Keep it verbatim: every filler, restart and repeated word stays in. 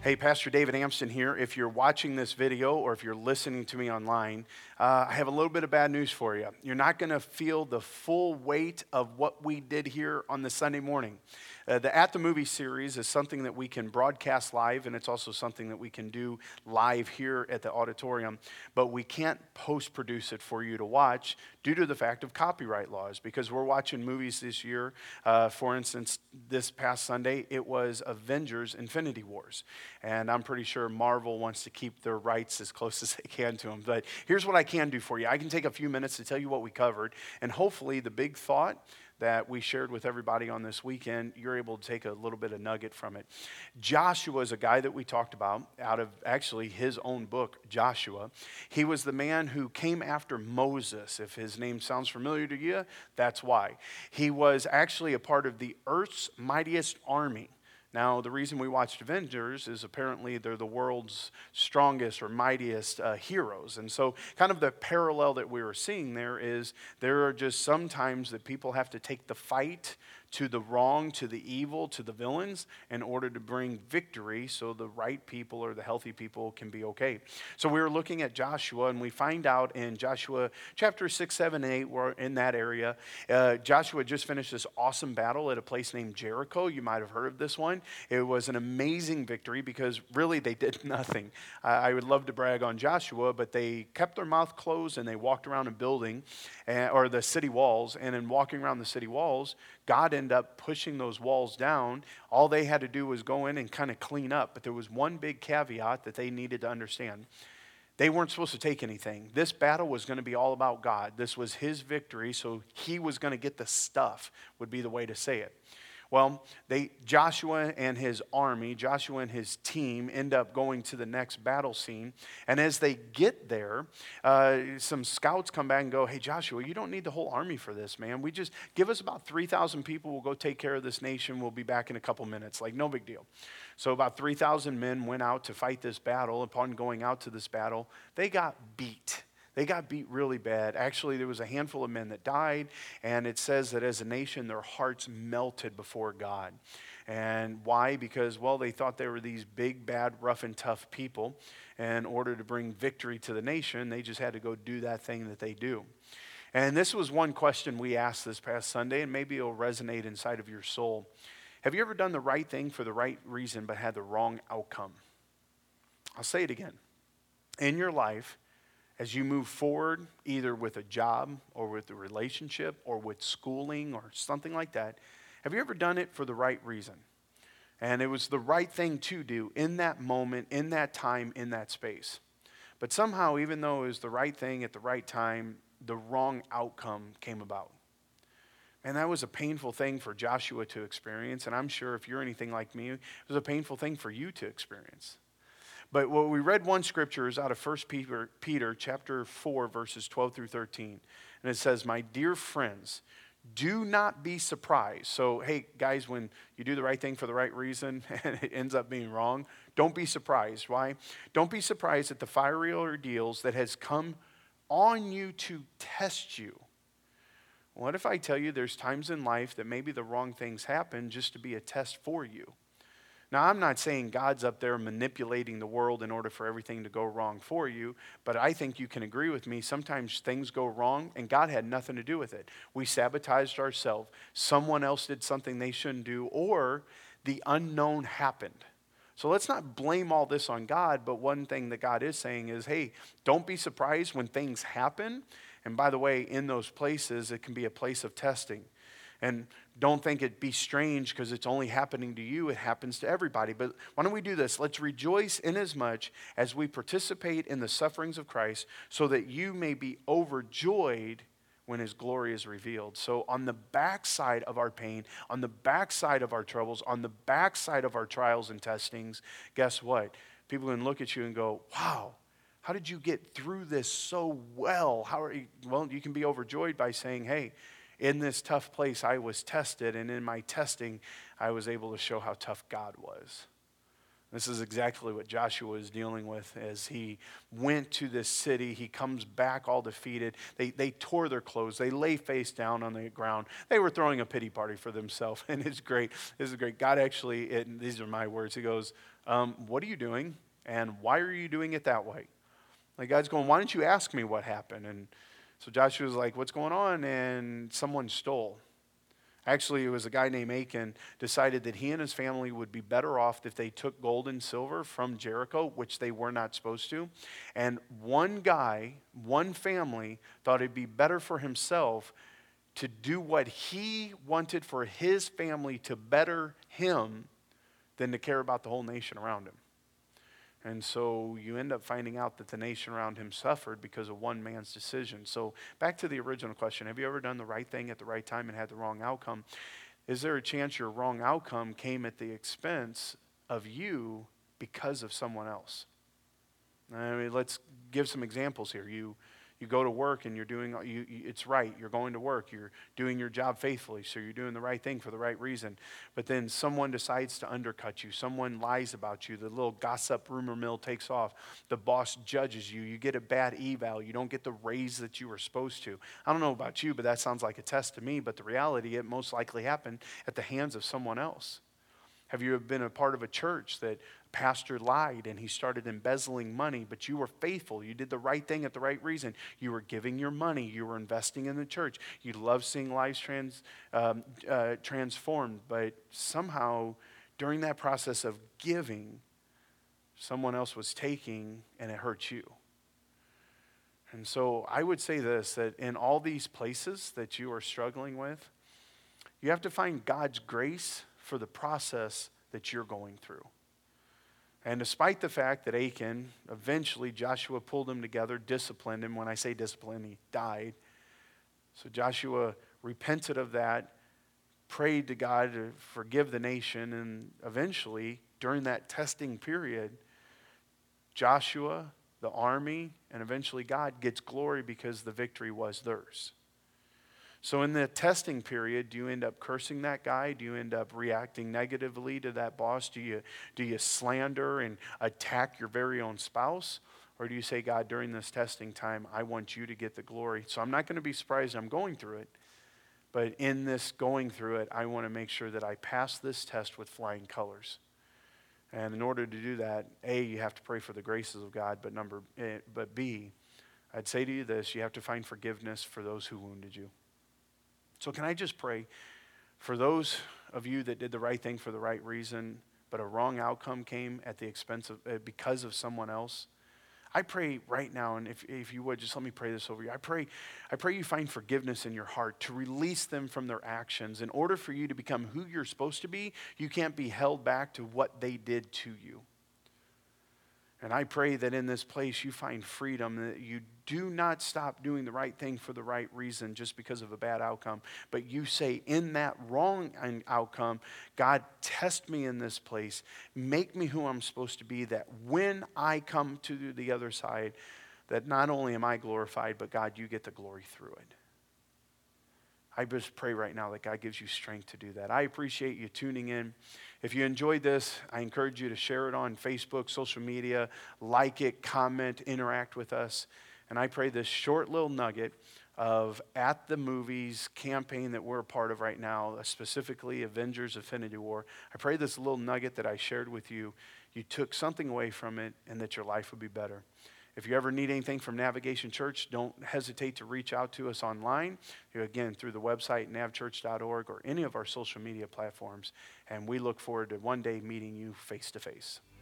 Hey, Pastor David Amston here. If you're watching this video or if you're listening to me online, uh, I have a little bit of bad news for you. You're not going to feel the full weight of what we did here on the Sunday morning. Uh, the At the Movie series is something that we can broadcast live, and it's also something that we can do live here at the auditorium, but we can't post-produce it for you to watch due to the fact of copyright laws, because we're watching movies this year. Uh, for instance, this past Sunday, it was Avengers Infinity Wars, and I'm pretty sure Marvel wants to keep their rights as close as they can to them. But here's what I can do for you. I can take a few minutes to tell you what we covered, and hopefully the big thought that we shared with everybody on this weekend, you're able to take a little bit of nugget from it. Joshua is a guy that we talked about out of actually his own book, Joshua. He was the man who came after Moses. If his name sounds familiar to you, that's why. He was actually a part of the earth's mightiest army. Now, the reason we watched Avengers is apparently they're the world's strongest or mightiest uh, heroes. And so kind of the parallel that we were seeing there is there are just sometimes that people have to take the fight to the wrong, to the evil, to the villains in order to bring victory so the right people or the healthy people can be okay. So we were looking at Joshua, and we find out in Joshua chapter six, seven, and eight, we're in that area. Uh, Joshua just finished this awesome battle at a place named Jericho. You might have heard of this one. It was an amazing victory because really they did nothing. Uh, I would love to brag on Joshua, but they kept their mouth closed and they walked around a building uh, or the city walls, and in walking around the city walls, God ended up pushing those walls down. All they had to do was go in and kind of clean up. But there was one big caveat that they needed to understand. They weren't supposed to take anything. This battle was going to be all about God. This was his victory, so he was going to get the stuff, would be the way to say it. Well, they Joshua and his army, Joshua and his team end up going to the next battle scene. And as they get there, uh, some scouts come back and go, "Hey, Joshua, you don't need the whole army for this, man. We just give us about three thousand people. We'll go take care of this nation. We'll be back in a couple minutes. Like, no big deal." So about three thousand men went out to fight this battle. Upon going out to this battle, they got beat. They got beat really bad. Actually, there was a handful of men that died, and it says that as a nation, their hearts melted before God. And why? Because, well, they thought they were these big, bad, rough and tough people. And in order to bring victory to the nation, they just had to go do that thing that they do. And this was one question we asked this past Sunday, and maybe it'll resonate inside of your soul. Have you ever done the right thing for the right reason but had the wrong outcome? I'll say it again. In your life, as you move forward, either with a job or with a relationship or with schooling or something like that, have you ever done it for the right reason? And it was the right thing to do in that moment, in that time, in that space. But somehow, even though it was the right thing at the right time, the wrong outcome came about. And that was a painful thing for Joshua to experience. And I'm sure if you're anything like me, it was a painful thing for you to experience. But what we read one scripture is out of First Peter, Peter chapter four, verses twelve through thirteen. And it says, "My dear friends, do not be surprised." So, hey, guys, when you do the right thing for the right reason and it ends up being wrong, don't be surprised. Why? Don't be surprised at the fiery ordeals that has come on you to test you. What if I tell you there's times in life that maybe the wrong things happen just to be a test for you? Now, I'm not saying God's up there manipulating the world in order for everything to go wrong for you, but I think you can agree with me. Sometimes things go wrong, and God had nothing to do with it. We sabotaged ourselves. Someone else did something they shouldn't do, or the unknown happened. So let's not blame all this on God, but one thing that God is saying is, hey, don't be surprised when things happen. And by the way, in those places, it can be a place of testing. And don't think it be strange because it's only happening to you. It happens to everybody. But why don't we do this? Let's rejoice inasmuch as we participate in the sufferings of Christ so that you may be overjoyed when his glory is revealed. So on the backside of our pain, on the backside of our troubles, on the backside of our trials and testings, guess what? People can look at you and go, "Wow, how did you get through this so well?" How are you? Well, you can be overjoyed by saying, "Hey, in this tough place, I was tested, and in my testing, I was able to show how tough God was." This is exactly what Joshua is dealing with as he went to this city. He comes back all defeated. They, they tore their clothes. They lay face down on the ground. They were throwing a pity party for themselves, and it's great. This is great. God actually, and these are my words, he goes, um, what are you doing, and why are you doing it that way? Like God's going, why don't you ask me what happened? And so Joshua's like, what's going on? And someone stole. Actually, it was a guy named Achan decided that he and his family would be better off if they took gold and silver from Jericho, which they were not supposed to. And one guy, one family, thought it'd be better for himself to do what he wanted for his family to better him than to care about the whole nation around him. And so you end up finding out that the nation around him suffered because of one man's decision. So back to the original question, have you ever done the right thing at the right time and had the wrong outcome? Is there a chance your wrong outcome came at the expense of you because of someone else? I mean, let's give some examples here. You You go to work and you're doing, you, you, it's right. You're going to work. You're doing your job faithfully. So you're doing the right thing for the right reason. But then someone decides to undercut you. Someone lies about you. The little gossip rumor mill takes off. The boss judges you. You get a bad eval. You don't get the raise that you were supposed to. I don't know about you, but that sounds like a test to me. But the reality, it most likely happened at the hands of someone else. Have you been a part of a church that pastor lied and he started embezzling money, but you were faithful. You did the right thing at the right reason. You were giving your money. You were investing in the church. You love seeing lives trans, um, uh, transformed, but somehow during that process of giving, someone else was taking and it hurt you. And so I would say this, that in all these places that you are struggling with, you have to find God's grace for the process that you're going through. And despite the fact that Achan, eventually Joshua pulled him together, disciplined him. When I say discipline, he died. So Joshua repented of that, prayed to God to forgive the nation, and eventually, during that testing period, Joshua, the army, and eventually God gets glory because the victory was theirs. So in the testing period, do you end up cursing that guy? Do you end up reacting negatively to that boss? Do you, do you slander and attack your very own spouse? Or do you say, God, during this testing time, I want you to get the glory. So I'm not going to be surprised I'm going through it. But in this going through it, I want to make sure that I pass this test with flying colors. And in order to do that, A, you have to pray for the graces of God. But number, but B, I'd say to you this, you have to find forgiveness for those who wounded you. So can I just pray for those of you that did the right thing for the right reason, but a wrong outcome came at the expense of, uh, because of someone else? I pray right now, and if, if you would, just let me pray this over you. I pray, I pray you find forgiveness in your heart to release them from their actions. In order for you to become who you're supposed to be, you can't be held back to what they did to you. And I pray that in this place you find freedom, that you do not stop doing the right thing for the right reason just because of a bad outcome. But you say, in that wrong outcome, God, test me in this place. Make me who I'm supposed to be, that when I come to the other side, that not only am I glorified, but God, you get the glory through it. I just pray right now that God gives you strength to do that. I appreciate you tuning in. If you enjoyed this, I encourage you to share it on Facebook, social media, like it, comment, interact with us. And I pray this short little nugget of At the Movies campaign that we're a part of right now, specifically Avengers Infinity War. I pray this little nugget that I shared with you, you took something away from it and that your life would be better. If you ever need anything from Navigation Church, don't hesitate to reach out to us online. Again, through the website, nav church dot org, or any of our social media platforms. And we look forward to one day meeting you face to face.